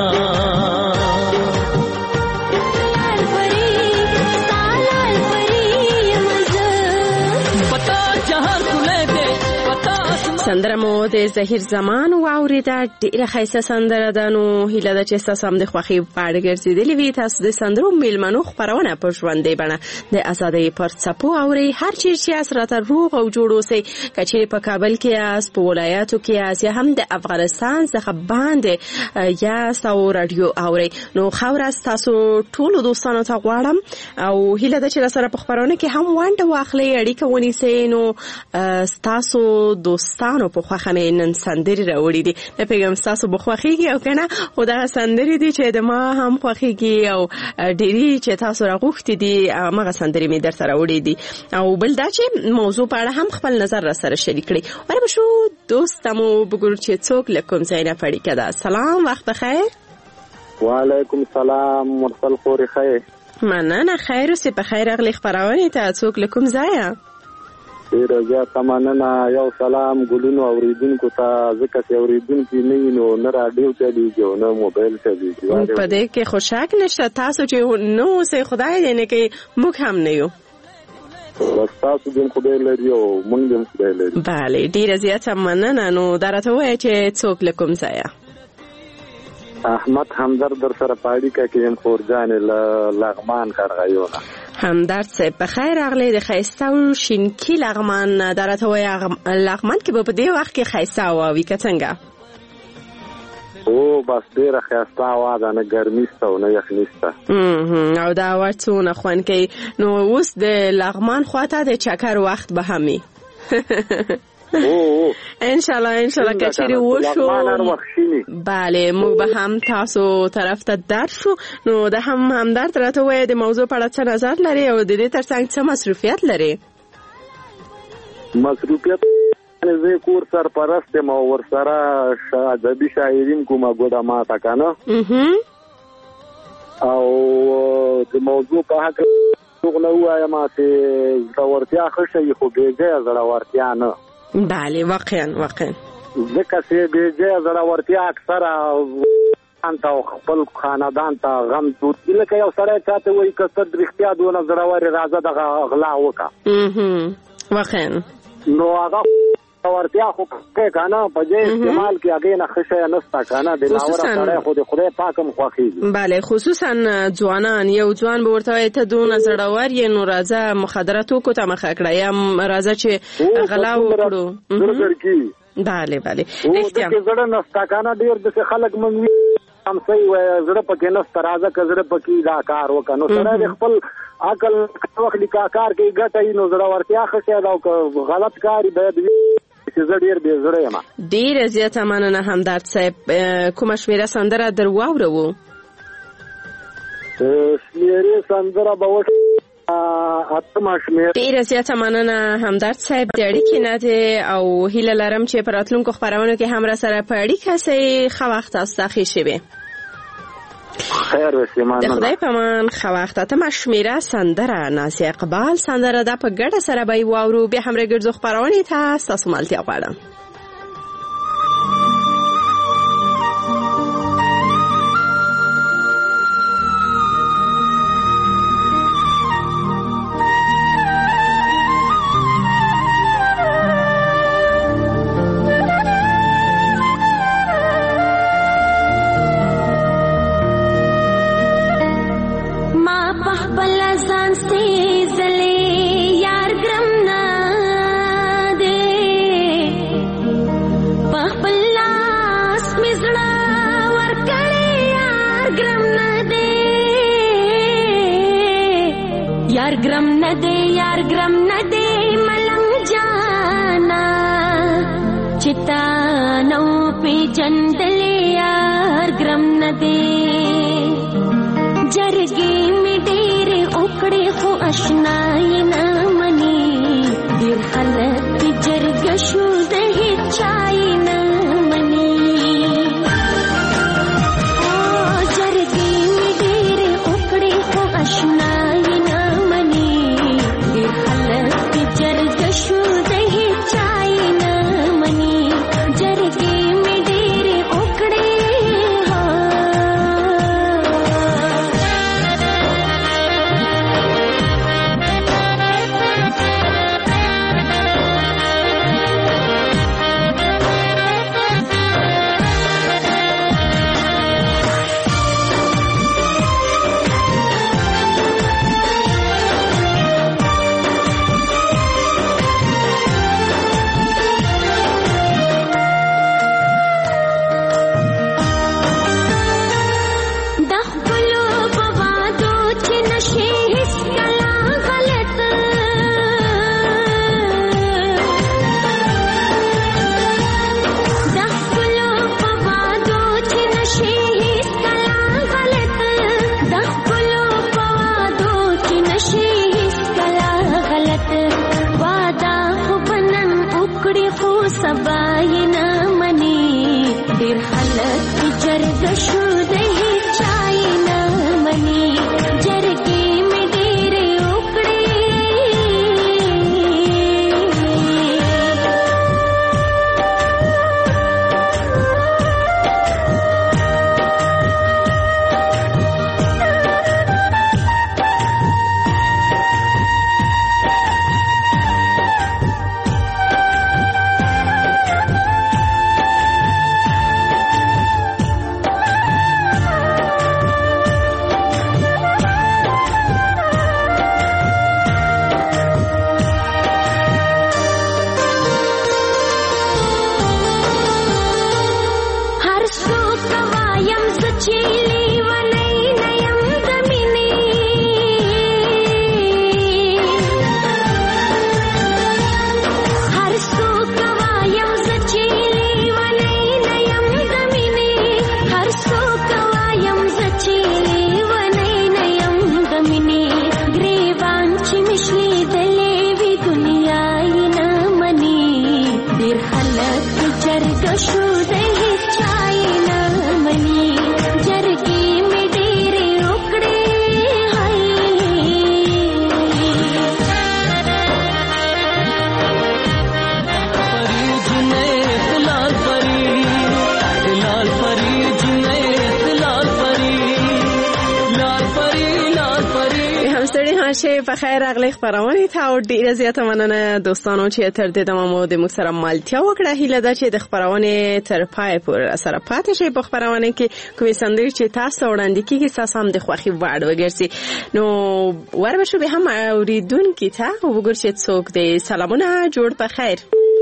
پتا جہاں سنے دے پتا سندره مو د زهیر زمان واوریده ډیره ښایسته سندره ده نو هیله ده چې ستاسو هم د خوښۍ په اړه ګرځېدلې وي تاسو د سندرو میلمنو خپرونه په ژوندۍ بڼه د ازادۍ پر څپو اورئ هر چیرې چې یاست راته روغ او جوړ اوسئ که چیرې په کابل کې یاست په ولایاتو کې یاست یا هم د افغانستان څخه باندې یاست او راډیو اورئ نو ښه ورځ تاسو ټولو دوستانو ته غواړم او هیله ده چې راسره په خپرونه کې هم ونډه واخلئ اړیکه ونیسئ نو ستاسو دوستانو په خوښه مې نن سندرې راوړي دي نه پوهېږم ستاسو به خوښېږي او که نه خو دغه سندرې دي چې د ما هم خوښېږي او ډېرې چې تاسو راغوښتي دي همغه سندرې مې درته راوړي دي او بل دا چې موضوع په اړه هم خپل نظر راسره شریک کړئ وربه شو دوست مو بګورو چې څوک له کوم ځای نه اړیکه ده سلام وخت بخیر وعلیکم سلام مرسل خوري خیر مننه خیر اوسې په خیر راغلې خپرونې ته څوک له کوم ځایه ډېره زیاته مننه. یو سلام ګلونو اورېدونکو ته، ځکه چې اورېدونکي نه وي نو نه راډیو چلېږي او نه موبایل چلېږي. په دې کې خو شک نشته، تاسو چې نه اوسئ خدای دې نه کوي، موږ هم نه یو. بس تاسو دې خدای لري او موږ دې خدای لري. بله ډېره زیاته مننه. نو دا راته ووایه چې څوک له کوم ځایه؟ احمد همدرد در سره په اړیکه کې یم، خورجانې له لغمان قرغیونه. همدرد صاحب په خیر راغلی. د ښایسته او شینکي لغمان، دا راته وایه لغمان کې به په دې وخت کې ښایسته هوا وي که څنګه؟ او بس ډېره ښایسته هوا ده، نه ګرمي شته او نه یخني شته. او دا هوا څونه خوند کوي. نو اوس د لغمان خواته د چکر وخت به هم وي. انشاءالله انشاءالله که چیرې وشو بله موږ به هم تاسو طرف ته درشو. نو د هم همدرد راته وایه د موضوع په اړه څه نظر لري او د دې ترڅنګ څه مصروفیت لري؟ مصروفیت زه کور سرپرست یم او ورسره ادبي شاعرین کومه ګوډه ماته که نه، او د موضوع په حق څوک نه ووایم چې زړورتیا ښه شی خو بېځایه زړورتیا نه. بله واقعا واقعا ځکه چې بېځایه زړورتیا اکثره انت او خپل خاندان ته غم دوت لکه یو سړی چاته وایي که ته رښتیا دونه زړور راځه دغه غلا وکړه، واقعا نو هغه زړورتیا خو کوې که نه په دې استعمال کې هغې نه ښه شی نشته که نه، د ناوړه سړی خو د خدای پاک هم خوښېږي. بله خصوصا ځوانان، یو ځوان به ورته وایي ته دونه زړور یې نو راځه مخدره توکو ته مخه کړه یا راځه چې غلا وکړو. بله بله احتیاط زړه نشته که نه، ډېر داسې خلک موږ وي همسۍ وایي زړه پکې نشته، راځه که زړه پکې دا کار وکړه. نو سړی د خپل عقل وخت لیکه کار کوي ګټه وي نو زړورتیا ښه شی ده، او که غلط کار یې باید چې زه ډېر بې زړه یم. ډېره زیاته مننه همدرد صاحب. کومه شمېره سندره در واورو؟ شمېرې سندره به وش اتمه شمېره. ډېره زیاته مننه همدرد صاحب د اړیکې نه دی او هیله لرم چې په راتلونکو خپرونو کې هم راسره په اړیکه سئ. ښه وخت تاسو ته ښې شوې. خیر وشي مننه. د خدای په امان. ښه وخت. اتمه شمېره سندره نازیه اقبال سندره ده، په ګډه سره به یې واورو. بیا هم راګرځو خپرونې ته. ستاسو ملتیا غواړم. ګرم نه دی یار ګرم نه دی ملنګ جانا چتا نو پیجندلې یار ګرم نه دی جرګې می ډېر اوکړې خو آشنای نه مني ډېر خلک جرګ شو د هیچای نه مني او جرګې می ډېر اوکړې خو آشنای شې په خیر راغلی خپرونې ته او ډېره زیاته مننه دوستانو چې تر دې دمه مو د موږ سره ملتیا وکړه. هیله ده چې د خپرونې تر پای پورې سره پاتې شئ. په خپرونه کې کومې سندرې چې تاسو وړاندې کیږي ستاسو هم د خوښې وړ وګرځي. نو وربشو به هم اوریدونکي ته وګورئ چې څوک دی. سلامونه، جوړ په خیر.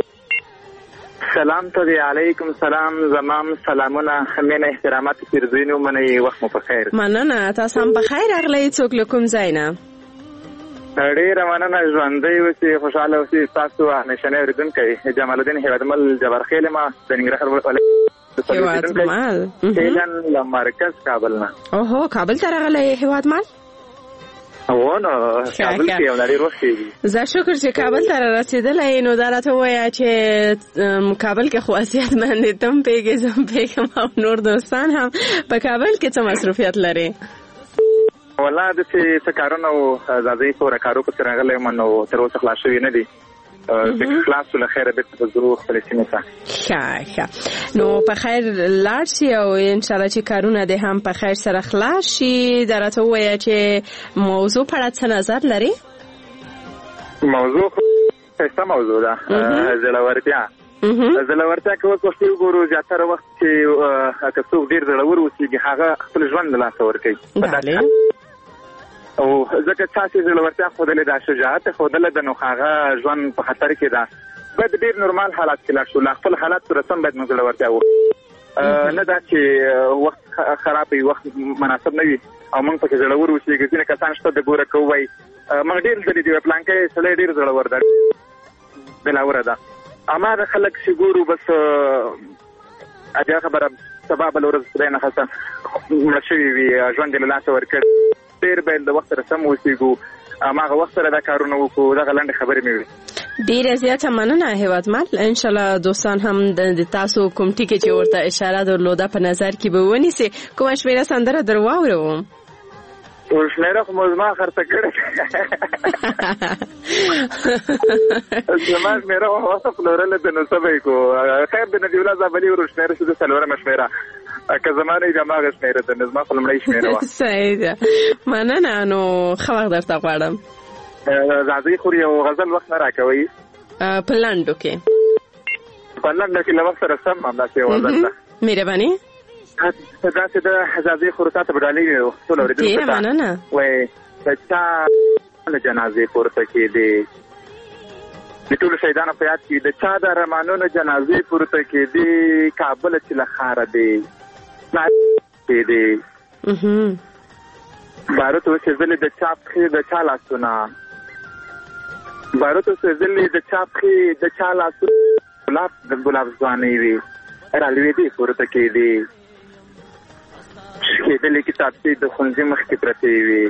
سلام ته دی. علیکم سلام. زمام سلامونه، مینه احترامات پیرزوینو، منی وخت مو په خیر. مننه، تاسو هم په خیر راغلی. څوک له کوم ځای نه؟ ډېره مننه. ژوندی اوسئ، خوشحاله اوسئ. تاسو همیشنی اورېدونکی جمال الدین هیوادمل جبارخیل ما د ننګرهار ولایت هیوادمل هیلن له مرکز کابل نه. اوهو، کابل ته راغلی هیوادمل؟ ونه کابل کې یو لري وخت دی. زه شکر چې کابل ته رسیدلې. نو دا راته وایي چې کابل کې خو اسیات باندې تم پیګې زم پیګم او نور دوستان هم په کابل کې څه مصروفیت لري؟ والله د څه کارونه او ځاځي پورې کارو په سره غلې منو تر اوسه خلاص شوی نه دي. د خلاص له خیره به په ضرور خپل سیمه ته. ښه ښه. نو په خیر لاړ شي او ان شاء الله چې کارونه دې هم په خیر سره خلاص شي. درته وایي چې موضوع په اړه څه نظر لري؟ موضوع څه موضوع ده؟ زړورتیا. زړورتیا کې اوس وخت وګورو زیاتره وخت چې که څوک ډېر زړور اوسېږي هغه خپل ژوند له لاسه ورکوي. او ځکه تاسو زړورتیا ښودلې ده، شجاعت ښودلې ده، نو هغه ژوند په خطر کې ده. باید ډېر نورمال حالات کې لاړ شو. له خپل حالات سره سم باید موږ زړورتیا وکړو. نه دا چې وخت خراب وي، وخت مناسب نه وي او موږ پکې زړور اوسېږو. ځینې کسان شته د ګوره که ووایي موږ ډېر لیدلي دي پلانکی سړی ډېر زړور ده، بلاوره ده. هماغه خلک چې ګورو بس اجا خبره سبا بله ورځ خدای نخواسته مړه شوي وي، ژوند یې له لاسه ورکړ. ډېر باید د وخت سره سم اوسېږو، هماغه وخت سره دا کارونه وکړو. دغه لنډې خبرې مې وي. ډیره زیاته مننه هیوادمل. ان شاء الله دوستان هم د تاسو کوم ټکی چې ورته اشاره درلوده په نظر کې به ونیسي. کومه شمیره سندره در واورو؟ شمیره خو مزما خرڅه کړې زما شمیره خو وصف لرله د نو سبې کو خیر د نبی الله زابلی ورو شمیره شو د سلوره مشمیره که زمانه جماعه شمیره د نظم خپل مړی شمیره وا صحیح ده. مننه. نو خبر درته غواړم راځي خو یو غزل وخت نه راکوي په لاندو کې په لاندو کې له وخت سره سم هم داسې غزل ده. مهرباني دا چې د حزازي خرطات بدالي ټول اوریدل ډیر مننه. وای چا له جنازې پورته کې دي د ټول شهیدانو په یاد کې د چا د رمانونو جنازې پورته کې دي کابل چې لخاره دي نه دي بارو ته چې د چا په د چا لاسونه بارو ته چې د چا په د چا لاسونه ګلاب د ګلاب ځواني وي را لوي دي پورته کې دي دلې کتاب چې د خونځې مخکې پرتې وي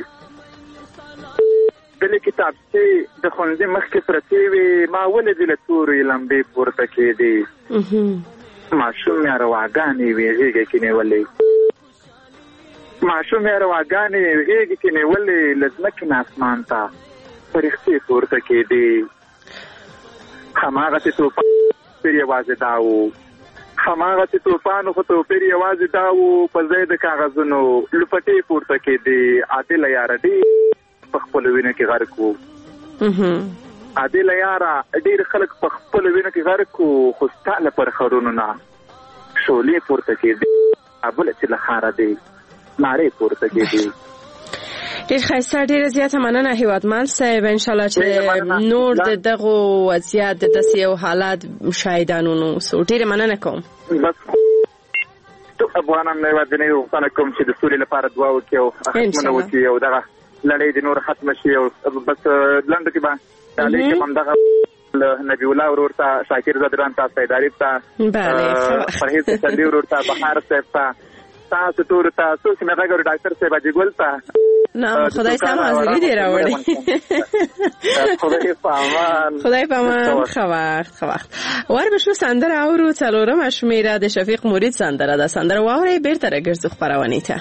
دلې کتاب چې د خونځې مخکې پرتې وي ما ولې له تورې لمبې پورته کېدې ماشوم یې رواګانې وي غېږه کې نیولې ماشوم یې رواګانې غېږه کې نیولې له ځمکې نه اسمان ته فرښتې پورته کېدې هماغسې توپان پرې یوازې دا و هماغه چې توپانو خو توپیر یوازې دا و په ځای د کاغذونو لپټې پورته کېدې عادله یاره ډېر په خپلو وینو کې غرق وو عادله یاره ډېر خلک په خپلو وینو کې غرق وو خو ستا له پرخرونو نه شولې پورته کېدې کابل چې له ښاره دی نارې پورته کېدې. ډېر ښایسته. ډېره زیاته مننه هیوادمل صاحب. انشاءالله چې نور د دغو وضعیت د داسې یو حالات شاهدانو نه اوسو. ډېره مننه کوم. بس ټول افغانان یوازینۍ غوښتنه کوم چې د سولې لپاره دعا وکړي او ختمونه وکړي او دغه لړۍ د نور ختمه شي او بس لنډو کې به ډالۍ کې هم دغه نبی الله ورور ته شاکر زدران ته سیداري ته پرهیز چندي ورور ته بهار صاحب ته تاسو ټول تاسو چې مې غوړ ډاکټر صاحب اجي ګل ته نه خدای سم حاضری دی راوړي خدای پامان خدای پامان. خو وخت خو وخت ور به شو سندره اورو څلورم شمیره د شفیق مرید سندره ده. سندره واوري بیرته راګرځو خبرونه ته.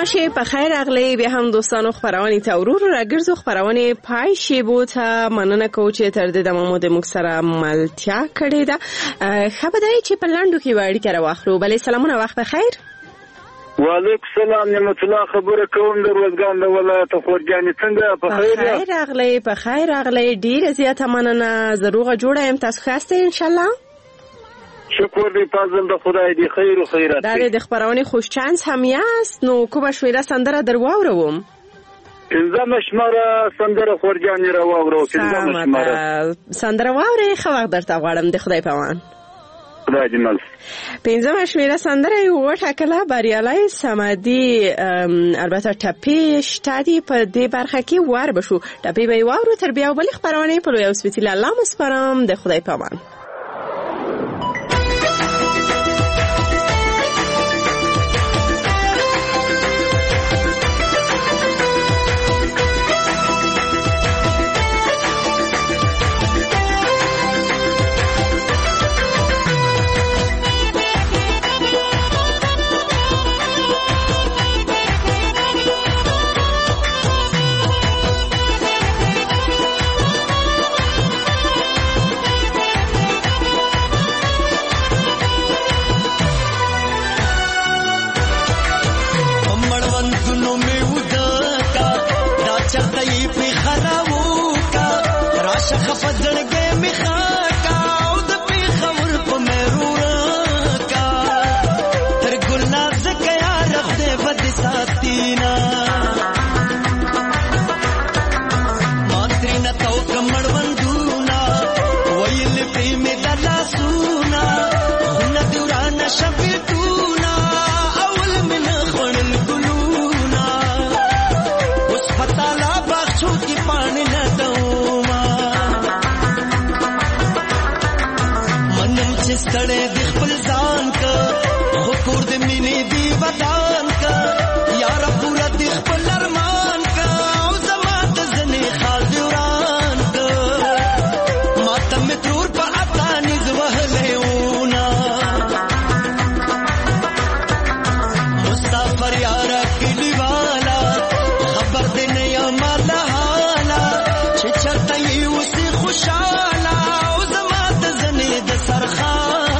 شي په خیر اغلی به هم دوستانو خبرونه ته ورور راګرځو خبرونه پای شی بو ته مننه کو چې تر دې د محمود مکسره ملتیا کړی دا خبرداري چې په لاندو کې وړي کړه واخلو بلې سلامونه وخت په خیر وعلیکم السلام نعمت الله خبره کوم د روزګان د ولایت خورجانې څنګه په خیر په خیر اغلی په خیر اغلی ډیر زیاته مننه ضروره جوړه ام تاسو خاصه ان شاء الله شکر دی پازل د خدای دی خیر او خیرات دا د خبرونه خوش چانس هم یاست نو کومه شویره سندره درواوروم پنځمه شماره سندره خورجانې راوورو پنځمه شماره سندره واوري خو وخت درته غواړم د خدای پامان خدای دې مل پنځمه شماره سندره یو ټاکله بریالای سمادي البته ټپی شتادي په دې برخه کې وار بشو ټپی به واورو تر بیا بل خبرونه په یو سپیڅلی الله مسپرم د خدای پامان ستړې د خپل ځان کا خو کور د مینې دی ودان کا یار پورا د خپل ارمان کا او زما د زنې خال دوران کا ماته مې تور په اتا نيز وهلې ونا مسافر یار کلی والا خبر دې نه یم مالا حالا چې چرته یې اوسې خوشاله او زما د زنې د سرخا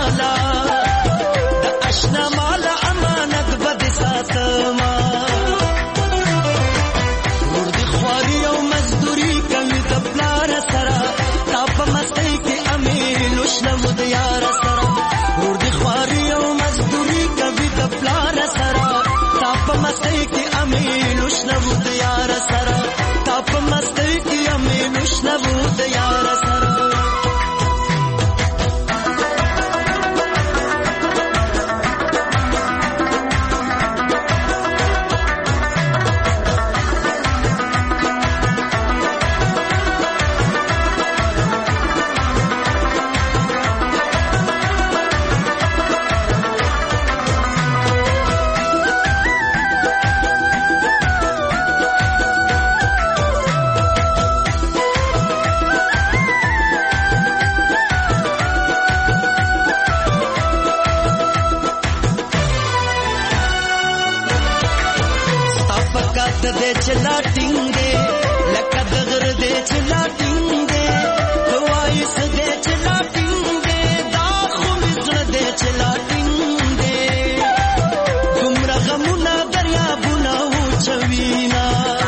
دے چلا ٹنگے لکا دغر دے چلا ٹنگے دوائس دے چلا ٹنگے داخو مزر دے چلا ٹنگے گمرہ غمونا دریا بنا ہو چوینا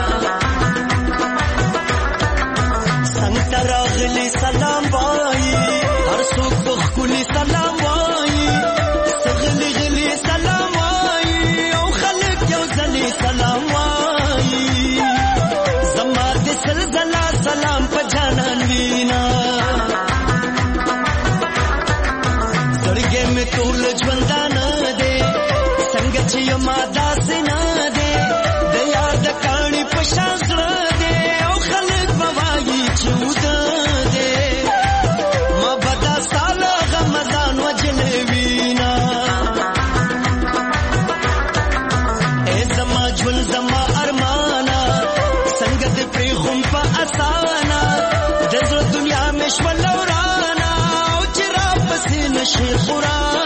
سنگتا راغلی سلام بائی ہر سوک بخکولی سلام بائی سغلی غلی سلام بائی او خلق یو زلی سلام بائی سلام په جانان وینا سړګې مې ټول ژوندان دې څنګه چې ما داس نه دې د یار د کاڼي په شان سره دې او خلک بوایي چې ود دې ما بدا سال رمضان وجلې وینا اے زما ژوند زما ارمانا څنګه دې پری خون په اسانا دزر دنیا میں شول ورانا او چرا پسین شي قران